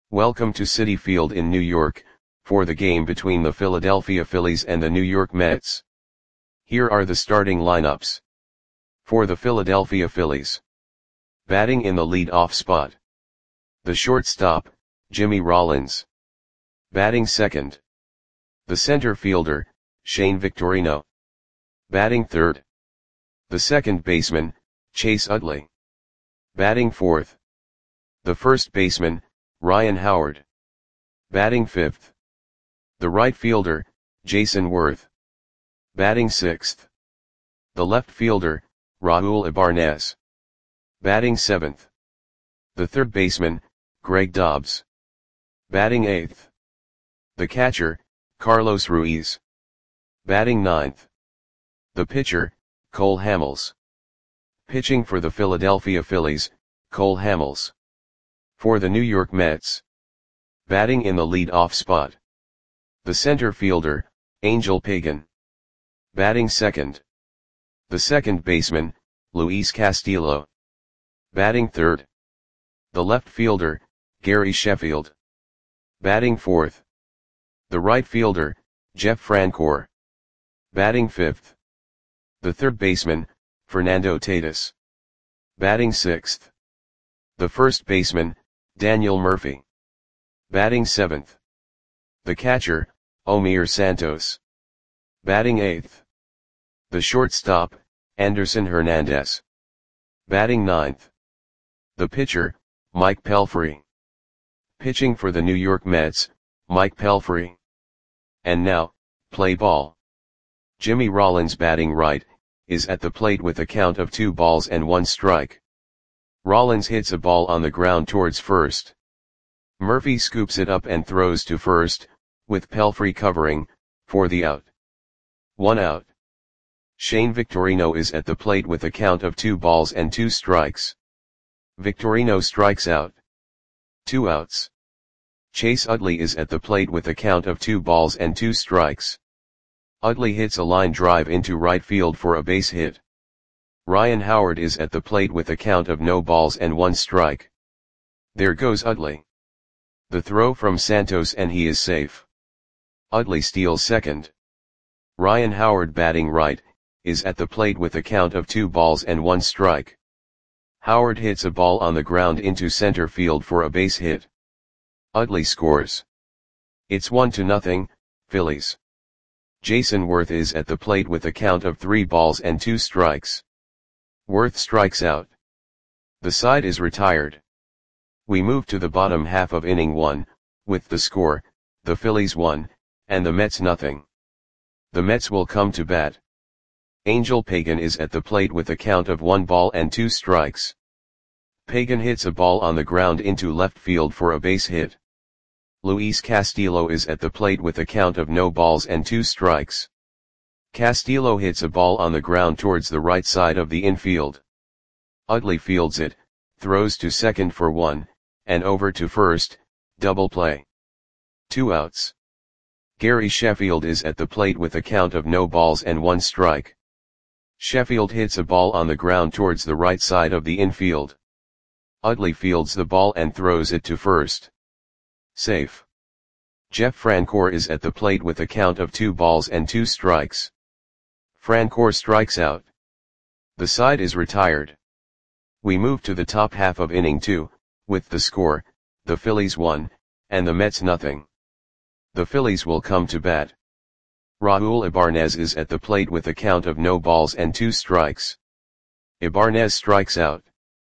Welcome to Citi Field in New York, for the game between the Philadelphia Phillies and the New York Mets. Here are the starting lineups. For the Philadelphia Phillies. Batting in the lead-off spot. The shortstop, Jimmy Rollins. Batting second. The center fielder, Shane Victorino. Batting third. The second baseman, Chase Utley. Batting fourth. The first baseman, Ryan Howard. Batting fifth. The right fielder, Jason Worth. Batting sixth. The left fielder, Raul Ibanez. Batting seventh. The third baseman, Greg Dobbs. Batting eighth. The catcher, Carlos Ruiz. Batting ninth. The pitcher, Cole Hamels. Pitching for the Philadelphia Phillies, Cole Hamels. For the New York Mets. Batting in the lead-off spot. The center fielder, Angel Pagan. Batting second. The second baseman, Luis Castillo. Batting third. The left fielder, Gary Sheffield. Batting fourth. The right fielder, Jeff Francoeur. Batting fifth. The third baseman, Fernando Tatis. Batting sixth. The first baseman, Daniel Murphy. Batting seventh. The catcher, Omir Santos. Batting eighth. The shortstop, Anderson Hernandez. Batting ninth. The pitcher, Mike Pelfrey. Pitching for the New York Mets, Mike Pelfrey. And now, play ball. Jimmy Rollins batting right, is at the plate with a count of 2-1 strike. Rollins hits a ball on the ground towards first. Murphy scoops it up and throws to first, with Pelfrey covering, for the out. 1 out. Shane Victorino is at the plate with a count of 2 strikes. Victorino strikes out. 2 outs. Chase Utley is at the plate with a count of 2 strikes. Utley hits a line drive into right field for a base hit. Ryan Howard is at the plate with a count of 1 strike. There goes Utley. The throw from Santos and he is safe. Utley steals second. Ryan Howard batting right, is at the plate with a count of 2 strike. Howard hits a ball on the ground into center field for a base hit. Utley scores. It's 1-0, Phillies. Jason Worth is at the plate with a count of 3 strikes. Worth strikes out. The side is retired. We move to the bottom half of inning 1, with the score, the Phillies 1, and the Mets 0. The Mets will come to bat. Angel Pagan is at the plate with a count of 1 strikes. Pagan hits a ball on the ground into left field for a base hit. Luis Castillo is at the plate with a count of 2 strikes. Castillo hits a ball on the ground towards the right side of the infield. Utley fields it, throws to second for 1, and over to first, double play. 2 outs. Gary Sheffield is at the plate with a count of 1 strike. Sheffield hits a ball on the ground towards the right side of the infield. Utley fields the ball and throws it to first. Safe. Jeff Francoeur is at the plate with a count of 2 strikes. Francoeur strikes out. The side is retired. We move to the top half of inning 2, with the score, the Phillies 1, and the Mets 0. The Phillies will come to bat. Raul Ibanez is at the plate with a count of 2 strikes. Ibanez strikes out.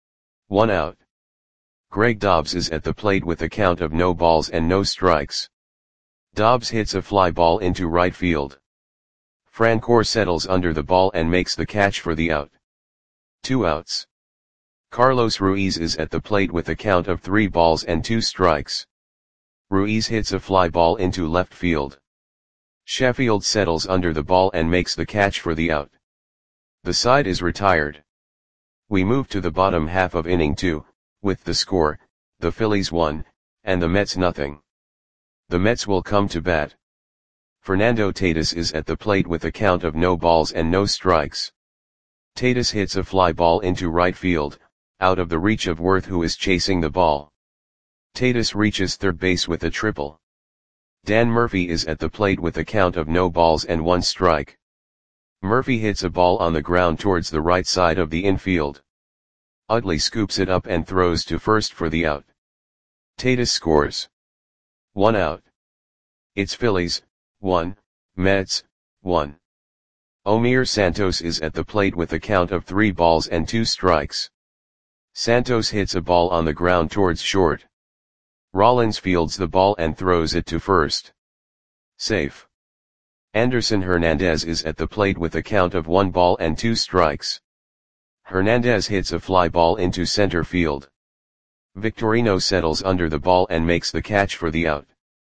1 out. Greg Dobbs is at the plate with a count of no strikes. Dobbs hits a fly ball into right field. Francoeur settles under the ball and makes the catch for the out. 2 outs. Carlos Ruiz is at the plate with a count of 3 strikes. Ruiz hits a fly ball into left field. Sheffield settles under the ball and makes the catch for the out. The side is retired. We move to the bottom half of inning 2, with the score, the Phillies 1, and the Mets 0. The Mets will come to bat. Fernando Tatis is at the plate with a count of no strikes. Tatis hits a fly ball into right field, out of the reach of Worth, who is chasing the ball. Tatis reaches third base with a triple. Dan Murphy is at the plate with a count of no balls and one strike. Murphy hits a ball on the ground towards the right side of the infield. Utley scoops it up and throws to first for the out. Tatis scores. 1 out. It's Phillies, 1, Mets, 1. Omir Santos is at the plate with a count of 3 balls and 2 strikes. Santos hits a ball on the ground towards short. Rollins fields the ball and throws it to first. Safe. Anderson Hernandez is at the plate with a count of 1 ball and 2 strikes. Hernandez hits a fly ball into center field. Victorino settles under the ball and makes the catch for the out.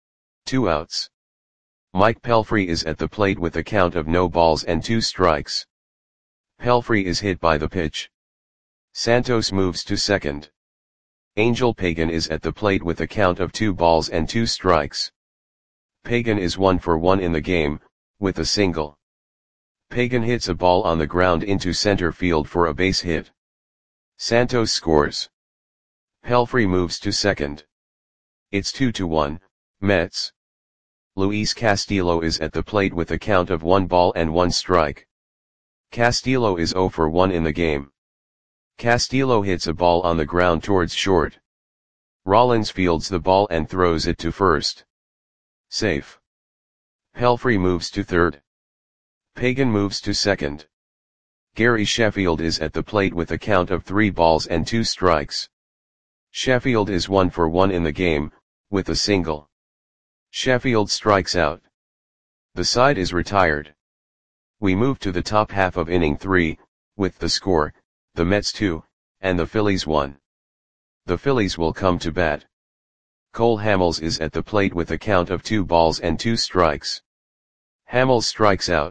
2 outs. Mike Pelfrey is at the plate with a count of no balls and 2 strikes. Pelfrey is hit by the pitch. Santos moves to second. Angel Pagan is at the plate with a count of 2 balls and 2 strikes. Pagan is 1 for 1 in the game, with a single. Pagan hits a ball on the ground into center field for a base hit. Santos scores. Pelfrey moves to second. It's 2-1, Mets. Luis Castillo is at the plate with a count of 1 ball and 1 strike. Castillo is 0 for 1 in the game. Castillo hits a ball on the ground towards short. Rollins fields the ball and throws it to first. Safe. Pelfrey moves to third. Pagan moves to second. Gary Sheffield is at the plate with a count of 3 balls and 2 strikes. Sheffield is 1 for 1 in the game, with a single. Sheffield strikes out. The side is retired. We move to the top half of inning 3, with the score, the Mets 2, and the Phillies 1. The Phillies will come to bat. Cole Hamels is at the plate with a count of 2 balls and 2 strikes. Hamels strikes out.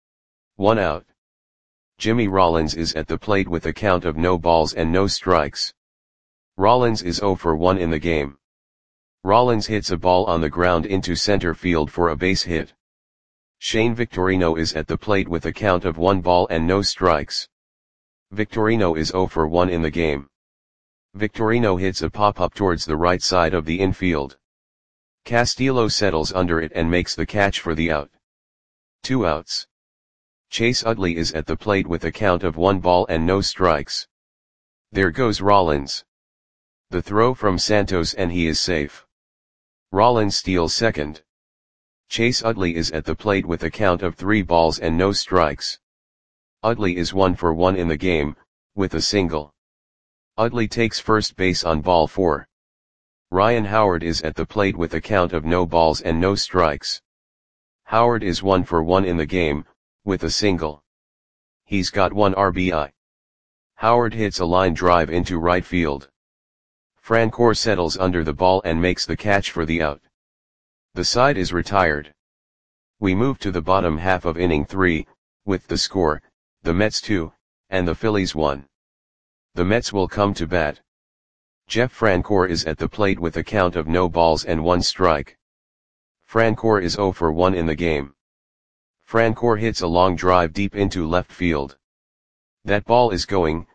1 out. Jimmy Rollins is at the plate with a count of no balls and no strikes. Rollins is 0 for 1 in the game. Rollins hits a ball on the ground into center field for a base hit. Shane Victorino is at the plate with a count of 1 ball and no strikes. Victorino is 0 for 1 in the game. Victorino hits a pop-up towards the right side of the infield. Castillo settles under it and makes the catch for the out. 2 outs. Chase Utley is at the plate with a count of 1 ball and no strikes. There goes Rollins. The throw from Santos and he is safe. Rollins steals second. Chase Utley is at the plate with a count of 3 balls and no strikes. Utley is 1 for 1 in the game, with a single. Utley takes first base on ball 4. Ryan Howard is at the plate with a count of no balls and no strikes. Howard is 1 for 1 in the game, with a single. He's got 1 RBI. Howard hits a line drive into right field. Francoeur settles under the ball and makes the catch for the out. The side is retired. We move to the bottom half of inning 3, with the score, the Mets 2, and the Phillies 1. The Mets will come to bat. Jeff Francoeur is at the plate with a count of no balls and 1 strike. Francoeur is 0 for 1 in the game. Francoeur hits a long drive deep into left field. That ball is gone.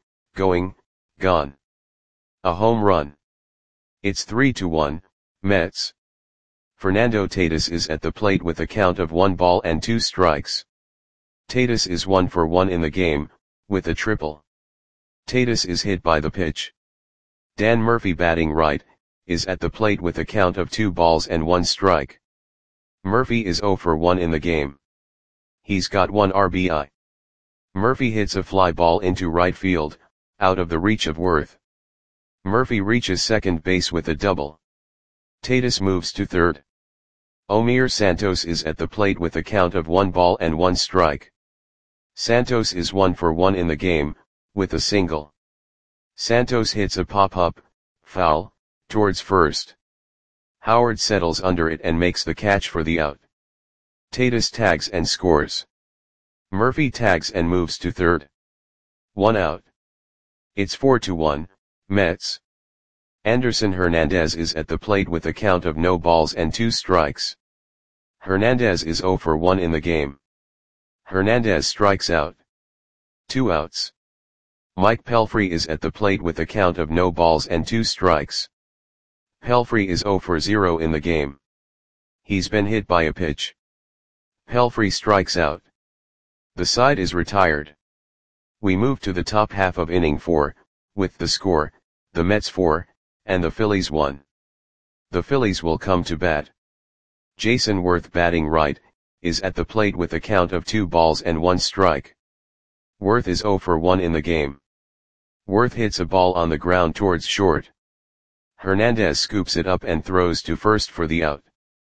A home run. It's 3-1, Mets. Fernando Tatis is at the plate with a count of 1 ball and 2 strikes. Tatis is 1 for 1 in the game, with a triple. Tatis is hit by the pitch. Dan Murphy, batting right, is at the plate with a count of 2 balls and 1 strike. Murphy is 0 for 1 in the game. He's got 1 RBI. Murphy hits a fly ball into right field, out of the reach of Worth. Murphy reaches second base with a double. Tatis moves to third. Omir Santos is at the plate with a count of 1 ball and 1 strike. Santos is 1 for 1 in the game, with a single. Santos hits a pop-up, foul, towards first. Howard settles under it and makes the catch for the out. Tatis tags and scores. Murphy tags and moves to third. 1 out. It's 4-1, Mets. Anderson Hernandez is at the plate with a count of no balls and 2 strikes. Hernandez is 0 for 1 in the game. Hernandez strikes out. 2 outs. Mike Pelfrey is at the plate with a count of no balls and 2 strikes. Pelfrey is 0 for 0 in the game. He's been hit by a pitch. Pelfrey strikes out. The side is retired. We move to the top half of inning 4, with the score, the Mets 4, and the Phillies 1. The Phillies will come to bat. Jason Worth, batting right, is at the plate with a count of 2 balls and 1 strike. Worth is 0 for 1 in the game. Worth hits a ball on the ground towards short. Hernandez scoops it up and throws to first for the out.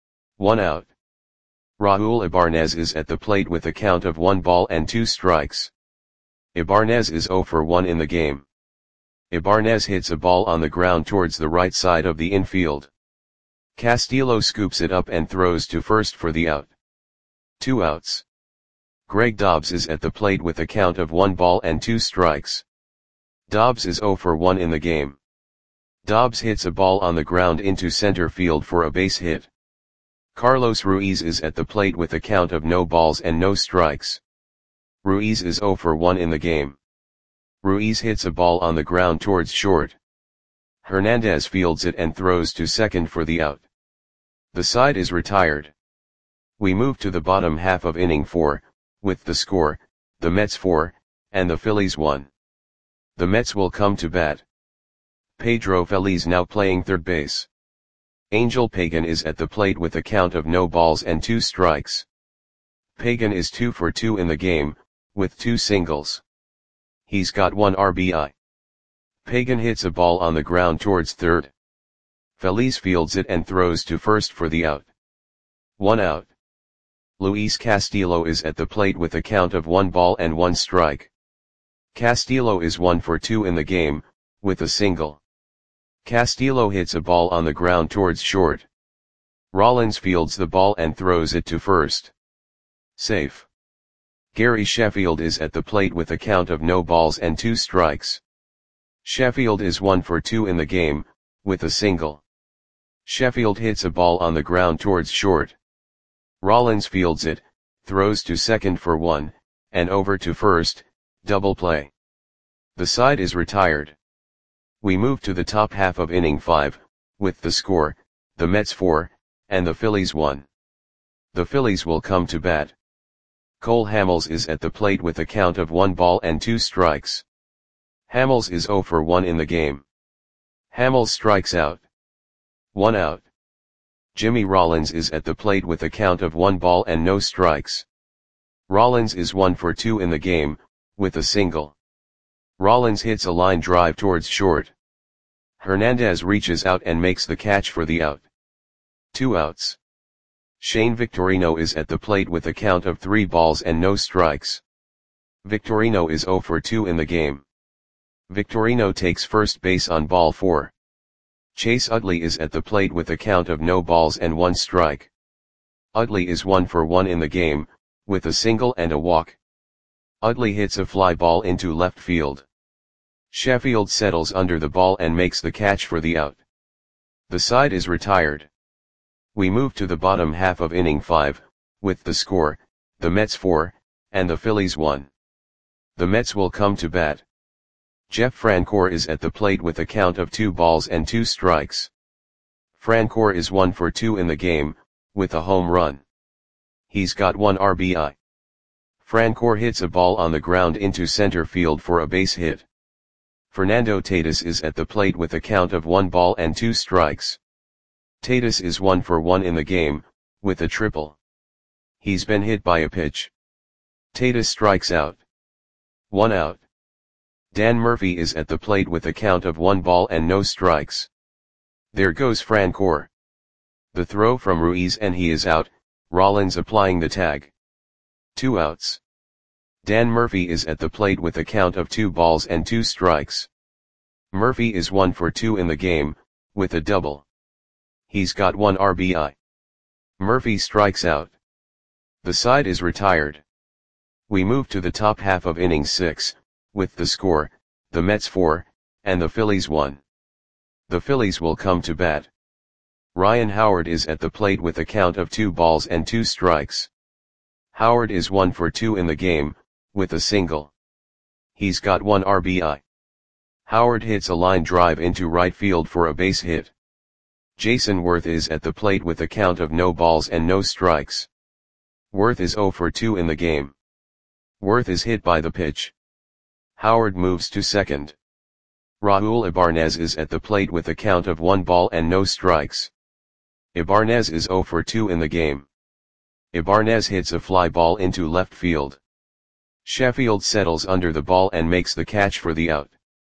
1 out. Raul Ibanez is at the plate with a count of 1 ball and 2 strikes. Ibanez is 0 for 1 in the game. Ibanez hits a ball on the ground towards the right side of the infield. Castillo scoops it up and throws to first for the out. 2 outs. Greg Dobbs is at the plate with a count of 1 ball and 2 strikes. Dobbs is 0 for 1 in the game. Dobbs hits a ball on the ground into center field for a base hit. Carlos Ruiz is at the plate with a count of no balls and no strikes. Ruiz is 0 for 1 in the game. Ruiz hits a ball on the ground towards short. Hernandez fields it and throws to second for the out. The side is retired. We move to the bottom half of inning 4, with the score, the Mets 4, and the Phillies 1. The Mets will come to bat. Pedro Feliz now playing third base. Angel Pagan is at the plate with a count of no balls and 2 strikes. Pagan is 2 for 2 in the game, with 2 singles. He's got 1 RBI. Pagan hits a ball on the ground towards third. Feliz fields it and throws to first for the out. 1 out. Luis Castillo is at the plate with a count of 1 ball and 1 strike. Castillo is 1 for 2 in the game, with a single. Castillo hits a ball on the ground towards short. Rollins fields the ball and throws it to first. Safe. Gary Sheffield is at the plate with a count of no balls and 2 strikes. Sheffield is 1 for 2 in the game, with a single. Sheffield hits a ball on the ground towards short. Rollins fields it, throws to second for 1, and over to first, double play. The side is retired. We move to the top half of inning 5, with the score, the Mets 4, and the Phillies 1. The Phillies will come to bat. Cole Hamels is at the plate with a count of 1 ball and 2 strikes. Hamels is 0 for 1 in the game. Hamels strikes out. 1 out. Jimmy Rollins is at the plate with a count of 1 ball and no strikes. Rollins is 1 for 2 in the game, with a single. Rollins hits a line drive towards short. Hernandez reaches out and makes the catch for the out. 2 outs. Shane Victorino is at the plate with a count of 3 balls and no strikes. Victorino is 0 for 2 in the game. Victorino takes first base on ball 4. Chase Utley is at the plate with a count of no balls and 1 strike. Utley is 1 for 1 in the game, with a single and a walk. Utley hits a fly ball into left field. Sheffield settles under the ball and makes the catch for the out. The side is retired. We move to the bottom half of inning 5, with the score, the Mets 4, and the Phillies 1. The Mets will come to bat. Jeff Francoeur is at the plate with a count of 2 balls and 2 strikes. Francoeur is 1 for 2 in the game, with a home run. He's got 1 RBI. Francoeur hits a ball on the ground into center field for a base hit. Fernando Tatis is at the plate with a count of 1 ball and 2 strikes. Tatis is 1 for 1 in the game, with a triple. He's been hit by a pitch. Tatis strikes out. 1 out. Dan Murphy is at the plate with a count of 1 ball and no strikes. There goes Francoeur. The throw from Ruiz and he is out, Rollins applying the tag. 2 outs. Dan Murphy is at the plate with a count of 2 balls and 2 strikes. Murphy is 1 for 2 in the game, with a double. He's got 1 RBI. Murphy strikes out. The side is retired. We move to the top half of inning 6, with the score, the Mets 4, and the Phillies 1. The Phillies will come to bat. Ryan Howard is at the plate with a count of 2 balls and 2 strikes. Howard is 1 for 2 in the game, with a single. He's got 1 RBI. Howard hits a line drive into right field for a base hit. Jason Worth is at the plate with a count of no balls and no strikes. Worth is 0 for 2 in the game. Worth is hit by the pitch. Howard moves to second. Raul Ibarnez is at the plate with a count of 1 ball and no strikes. Ibarnez is 0 for 2 in the game. Ibarnez hits a fly ball into left field. Sheffield settles under the ball and makes the catch for the out.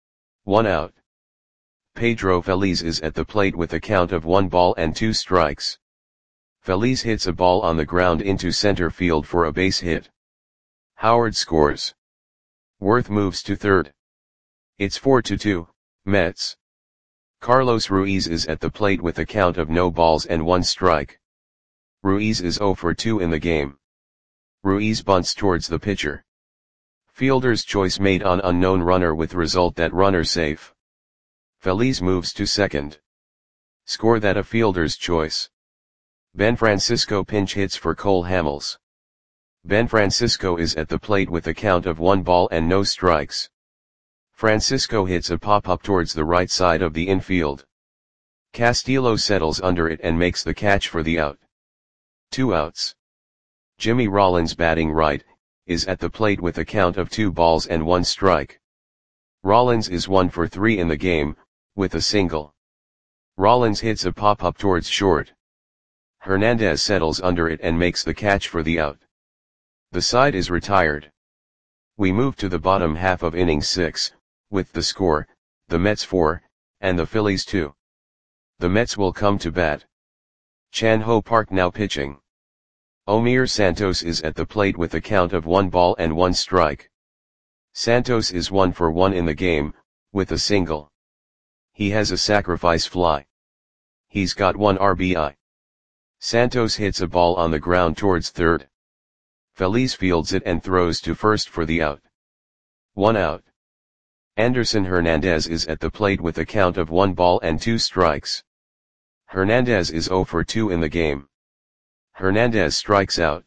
1 out. Pedro Feliz is at the plate with a count of 1 ball and 2 strikes. Feliz hits a ball on the ground into center field for a base hit. Howard scores. Worth moves to third. It's 4-2, Mets. Carlos Ruiz is at the plate with a count of no balls and 1 strike. Ruiz is 0 for 2 in the game. Ruiz bunts towards the pitcher. Fielder's choice made on unknown runner with result that runner safe. Feliz moves to second. Score that a fielder's choice. Ben Francisco pinch hits for Cole Hamels. Ben Francisco is at the plate with a count of 1 ball and no strikes. Francisco hits a pop-up towards the right side of the infield. Castillo settles under it and makes the catch for the out. 2 outs. Jimmy Rollins batting right, is at the plate with a count of 2 balls and 1 strike. Rollins is 1 for 3 in the game, with a single. Rollins hits a pop-up towards short. Hernandez settles under it and makes the catch for the out. The side is retired. We move to the bottom half of inning 6, with the score, the Mets 4, and the Phillies 2. The Mets will come to bat. Chan Ho Park now pitching. Omir Santos is at the plate with a count of 1 ball and 1 strike. Santos is 1 for 1 in the game, with a single. He has a sacrifice fly. He's got 1 RBI. Santos hits a ball on the ground towards third. Feliz fields it and throws to first for the out. 1 out. Anderson Hernandez is at the plate with a count of 1 ball and 2 strikes. Hernandez is 0 for 2 in the game. Hernandez strikes out.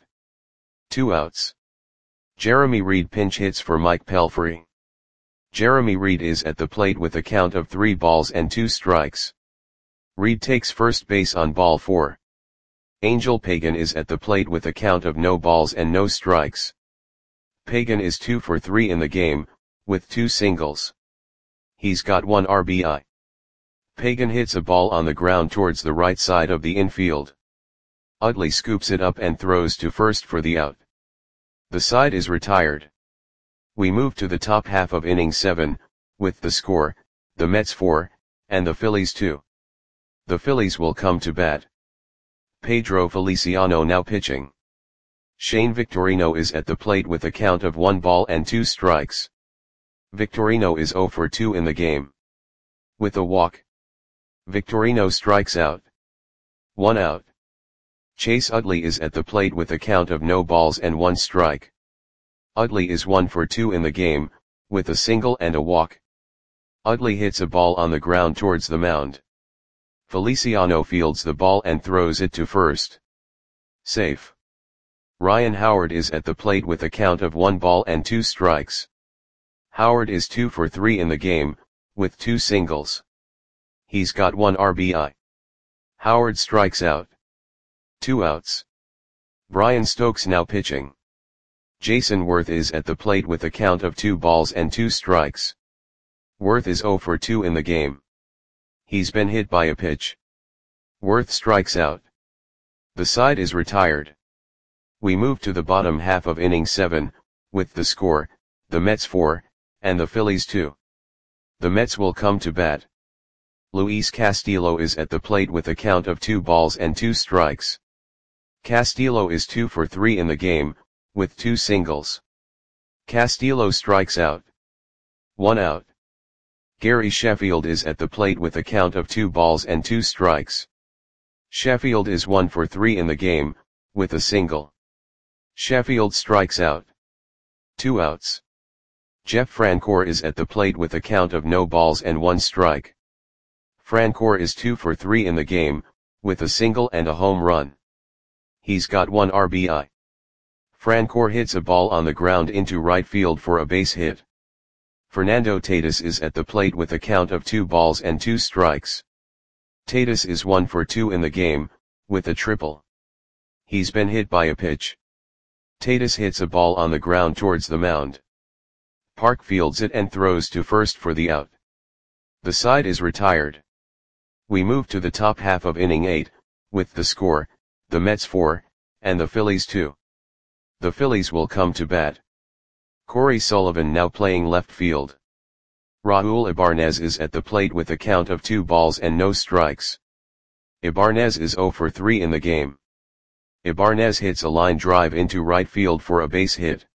2 outs. Jeremy Reed pinch hits for Mike Pelfrey. Jeremy Reed is at the plate with a count of 3 balls and 2 strikes. Reed takes first base on ball 4. Angel Pagan is at the plate with a count of no balls and no strikes. Pagan is 2 for 3 in the game, with 2 singles. He's got 1 RBI. Pagan hits a ball on the ground towards the right side of the infield. Utley scoops it up and throws to first for the out. The side is retired. We move to the top half of inning 7, with the score, the Mets 4, and the Phillies 2. The Phillies will come to bat. Pedro Feliciano now pitching. Shane Victorino is at the plate with a count of 1 ball and 2 strikes. Victorino is 0 for 2 in the game. With a walk. Victorino strikes out. 1 out. Chase Utley is at the plate with a count of no balls and 1 strike. Utley is 1 for 2 in the game, with a single and a walk. Utley hits a ball on the ground towards the mound. Feliciano fields the ball and throws it to first. Safe. Ryan Howard is at the plate with a count of 1 ball and 2 strikes. Howard is 2 for 3 in the game, with 2 singles. He's got 1 RBI. Howard strikes out. 2 outs. Brian Stokes now pitching. Jason Worth is at the plate with a count of 2 balls and 2 strikes. Worth is 0 for 2 in the game. He's been hit by a pitch. Worth strikes out. The side is retired. We move to the bottom half of inning 7, with the score, the Mets 4, and the Phillies 2. The Mets will come to bat. Luis Castillo is at the plate with a count of 2 balls and 2 strikes. Castillo is 2 for 3 in the game, with 2 singles. Castillo strikes out. 1 out. Gary Sheffield is at the plate with a count of 2 balls and 2 strikes. Sheffield is 1 for 3 in the game, with a single. Sheffield strikes out. 2 outs. Jeff Francoeur is at the plate with a count of no balls and 1 strike. Francoeur is 2 for 3 in the game, with a single and a home run. He's got 1 RBI. Francoeur hits a ball on the ground into right field for a base hit. Fernando Tatis is at the plate with a count of 2 balls and 2 strikes. Tatis is 1 for 2 in the game, with a triple. He's been hit by a pitch. Tatis hits a ball on the ground towards the mound. Park fields it and throws to first for the out. The side is retired. We move to the top half of inning 8, with the score, the Mets 4, and the Phillies 2. The Phillies will come to bat. Corey Sullivan now playing left field. Raul Ibanez is at the plate with a count of 2 balls and no strikes. Ibanez is 0 for 3 in the game. Ibanez hits a line drive into right field for a base hit.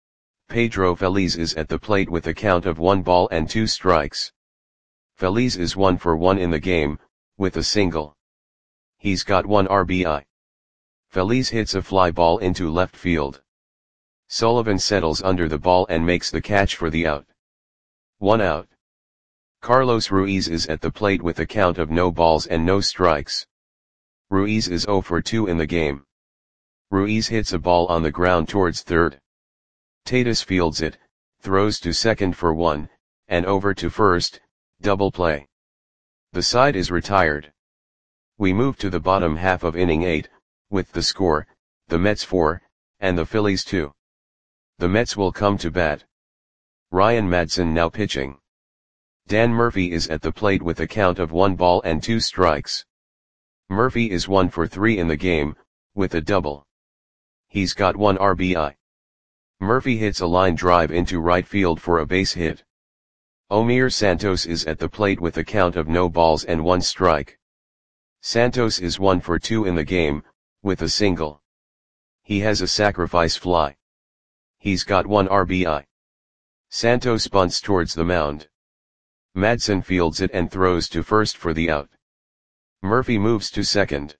Pedro Feliz is at the plate with a count of 1 ball and 2 strikes. Feliz is 1 for 1 in the game, with a single. He's got 1 RBI. Feliz hits a fly ball into left field. Sullivan settles under the ball and makes the catch for the out. 1 out. Carlos Ruiz is at the plate with a count of no balls and no strikes. Ruiz is 0 for 2 in the game. Ruiz hits a ball on the ground towards third. Tatis fields it, throws to second for 1, and over to first, double play. The side is retired. We move to the bottom half of inning 8, with the score, the Mets 4, and the Phillies 2. The Mets will come to bat. Ryan Madson now pitching. Dan Murphy is at the plate with a count of 1 ball and 2 strikes. Murphy is 1 for 3 in the game, with a double. He's got 1 RBI. Murphy hits a line drive into right field for a base hit. Omir Santos is at the plate with a count of no balls and 1 strike. Santos is 1 for 2 in the game, with a single. He has a sacrifice fly. He's got 1 RBI. Santos bunts towards the mound. Madson fields it and throws to first for the out. Murphy moves to second.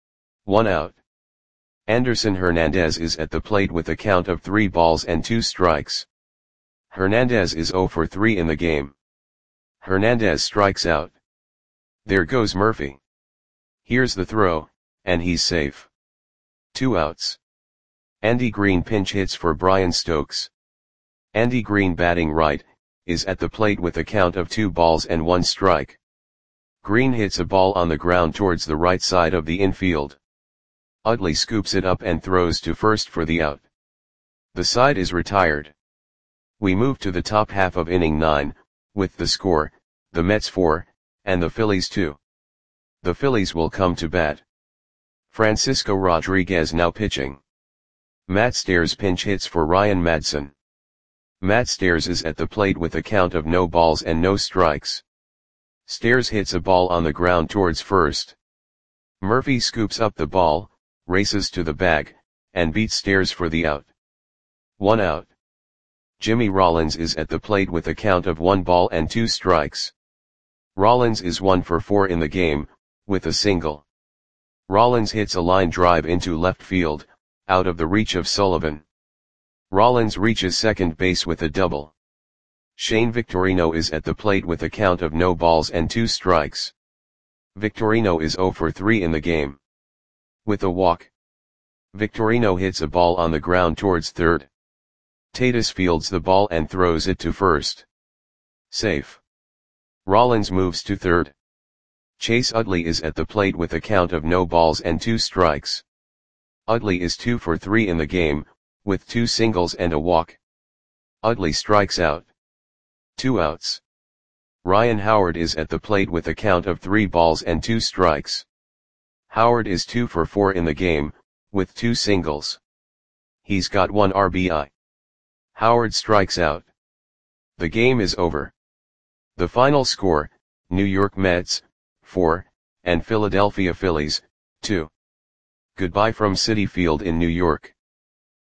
1 out. Anderson Hernandez is at the plate with a count of 3 balls and 2 strikes. Hernandez is 0 for 3 in the game. Hernandez strikes out. There goes Murphy. Here's the throw, and he's safe. 2 outs. Andy Green pinch hits for Brian Stokes. Andy Green batting right, is at the plate with a count of 2 balls and 1 strike. Green hits a ball on the ground towards the right side of the infield. Utley scoops it up and throws to first for the out. The side is retired. We move to the top half of inning 9, with the score, the Mets 4, and the Phillies 2. The Phillies will come to bat. Francisco Rodriguez now pitching. Matt Stairs pinch hits for Ryan Madson. Matt Stairs is at the plate with a count of no balls and no strikes. Stairs hits a ball on the ground towards first. Murphy scoops up the ball, races to the bag, and beats Stairs for the out. 1 out. Jimmy Rollins is at the plate with a count of 1 ball and 2 strikes. Rollins is 1 for 4 in the game, with a single. Rollins hits a line drive into left field, out of the reach of Sullivan. Rollins reaches second base with a double. Shane Victorino is at the plate with a count of no balls and 2 strikes. Victorino is 0 for 3 in the game. With a walk. Victorino hits a ball on the ground towards third. Tatis fields the ball and throws it to first. Safe. Rollins moves to third. Chase Utley is at the plate with a count of no balls and 2 strikes. Utley is 2 for 3 in the game, with 2 singles and a walk. Utley strikes out. 2 outs. Ryan Howard is at the plate with a count of 3 balls and 2 strikes. Howard is 2 for 4 in the game, with 2 singles. He's got 1 RBI. Howard strikes out. The game is over. The final score, New York Mets, 4, and Philadelphia Phillies, 2. Goodbye from Citi Field in New York.